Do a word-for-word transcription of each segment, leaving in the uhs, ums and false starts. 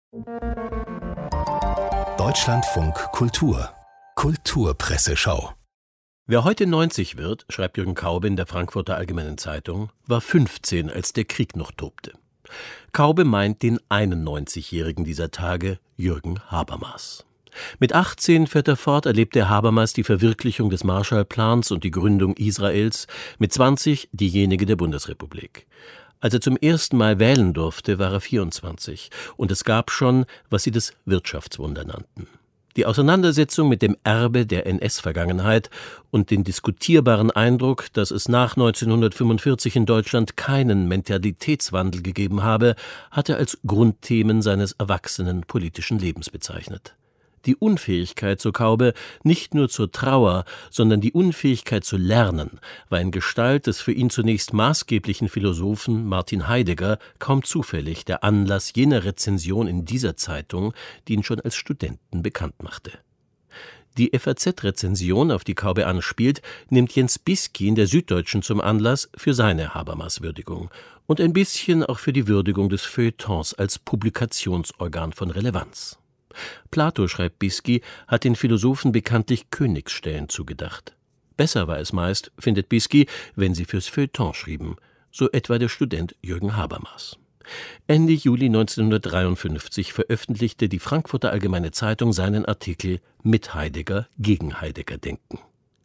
Deutschlandfunk Kultur Kulturpresseschau. Wer heute neunzig wird, schreibt Jürgen Kaube in der Frankfurter Allgemeinen Zeitung, war fünfzehn, als der Krieg noch tobte. Kaube meint den einundneunzigjährigen dieser Tage, Jürgen Habermas. Mit achtzehn fährt er fort, erlebte Habermas die Verwirklichung des Marshallplans und die Gründung Israels, mit zwanzig diejenige der Bundesrepublik. Als er zum ersten Mal wählen durfte, war er vierundzwanzig, und es gab schon, was sie das Wirtschaftswunder nannten. Die Auseinandersetzung mit dem Erbe der N S-Vergangenheit und den diskutierbaren Eindruck, dass es nach neunzehnhundertfünfundvierzig in Deutschland keinen Mentalitätswandel gegeben habe, hat er als Grundthemen seines erwachsenen politischen Lebens bezeichnet. Die Unfähigkeit, so Kaube, nicht nur zur Trauer, sondern die Unfähigkeit zu lernen, war in Gestalt des für ihn zunächst maßgeblichen Philosophen Martin Heidegger kaum zufällig der Anlass jener Rezension in dieser Zeitung, die ihn schon als Studenten bekannt machte. Die F A Z-Rezension, auf die Kaube anspielt, nimmt Jens Bisky in der Süddeutschen zum Anlass für seine Habermas-Würdigung und ein bisschen auch für die Würdigung des Feuilletons als Publikationsorgan von Relevanz. Plato, schreibt Bisky, hat den Philosophen bekanntlich Königsstellen zugedacht. Besser war es meist, findet Bisky, wenn sie fürs Feuilleton schrieben, so etwa der Student Jürgen Habermas. Ende Juli neunzehnhundertdreiundfünfzig veröffentlichte die Frankfurter Allgemeine Zeitung seinen Artikel »Mit Heidegger gegen Heidegger denken«.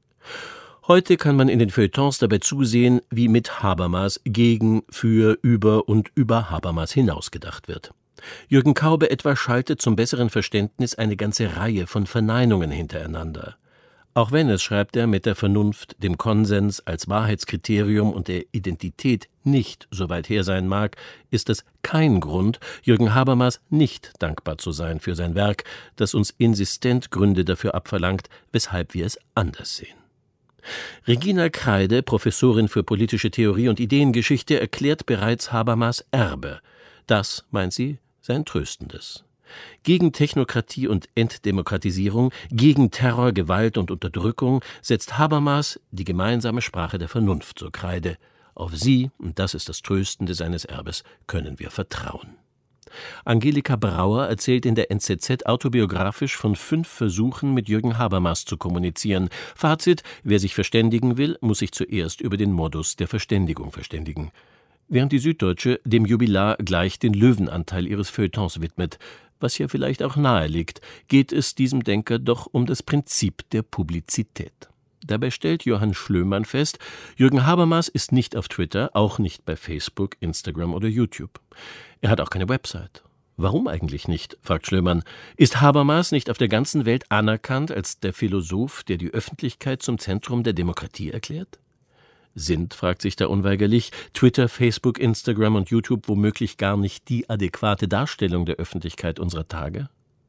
Heute kann man in den Feuilletons dabei zusehen, wie mit Habermas gegen, für, über und über Habermas hinausgedacht wird. Jürgen Kaube etwa schaltet zum besseren Verständnis eine ganze Reihe von Verneinungen hintereinander. Auch wenn es, schreibt er, mit der Vernunft, dem Konsens als Wahrheitskriterium und der Identität nicht so weit her sein mag, ist es kein Grund, Jürgen Habermas nicht dankbar zu sein für sein Werk, das uns insistent Gründe dafür abverlangt, weshalb wir es anders sehen. Regina Kreide, Professorin für politische Theorie und Ideengeschichte, erklärt bereits Habermas Erbe. Das, meint sie, sei ein tröstendes. Gegen Technokratie und Entdemokratisierung, gegen Terror, Gewalt und Unterdrückung setzt Habermas die gemeinsame Sprache der Vernunft zur Kreide. Auf sie, und das ist das Tröstende seines Erbes, können wir vertrauen. Angelika Brauer erzählt in der N Z Z autobiografisch von fünf Versuchen, mit Jürgen Habermas zu kommunizieren. Fazit: Wer sich verständigen will, muss sich zuerst über den Modus der Verständigung verständigen. Während die Süddeutsche dem Jubilar gleich den Löwenanteil ihres Feuilletons widmet. Was ja vielleicht auch nahe liegt, geht es diesem Denker doch um das Prinzip der Publizität. Dabei stellt Johann Schlömann fest, Jürgen Habermas ist nicht auf Twitter, auch nicht bei Facebook, Instagram oder YouTube. Er hat auch keine Website. Warum eigentlich nicht, fragt Schlömann. Ist Habermas nicht auf der ganzen Welt anerkannt als der Philosoph, der die Öffentlichkeit zum Zentrum der Demokratie erklärt? Sind, fragt sich da unweigerlich, Twitter, Facebook, Instagram und YouTube womöglich gar nicht die adäquate Darstellung der Öffentlichkeit unserer Tage?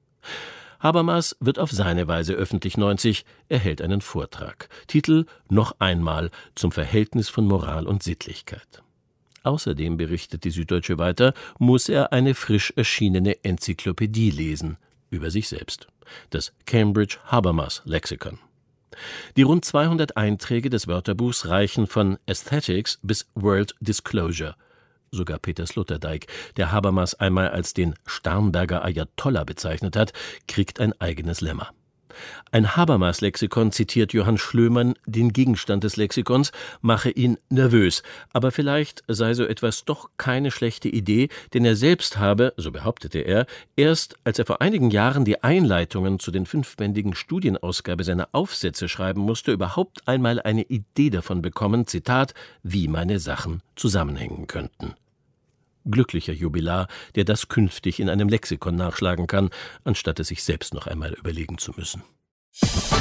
Habermas wird auf seine Weise öffentlich neunzig, er hält einen Vortrag. Titel »Noch einmal zum Verhältnis von Moral und Sittlichkeit«. Außerdem, berichtet die Süddeutsche weiter, muss er eine frisch erschienene Enzyklopädie lesen, über sich selbst. Das Cambridge Habermas Lexikon. Die rund zweihundert Einträge des Wörterbuchs reichen von Aesthetics bis World Disclosure. Sogar Peter Sloterdijk, der Habermas einmal als den Starnberger Ayatollah bezeichnet hat, kriegt ein eigenes Lemma. Ein Habermas-Lexikon, zitiert Johann Schlömann den Gegenstand des Lexikons, mache ihn nervös. Aber vielleicht sei so etwas doch keine schlechte Idee, denn er selbst habe, so behauptete er, erst als er vor einigen Jahren die Einleitungen zu den fünfbändigen Studienausgabe seiner Aufsätze schreiben musste, überhaupt einmal eine Idee davon bekommen, Zitat, wie meine Sachen zusammenhängen könnten. Glücklicher Jubilar, der das künftig in einem Lexikon nachschlagen kann, anstatt es sich selbst noch einmal überlegen zu müssen.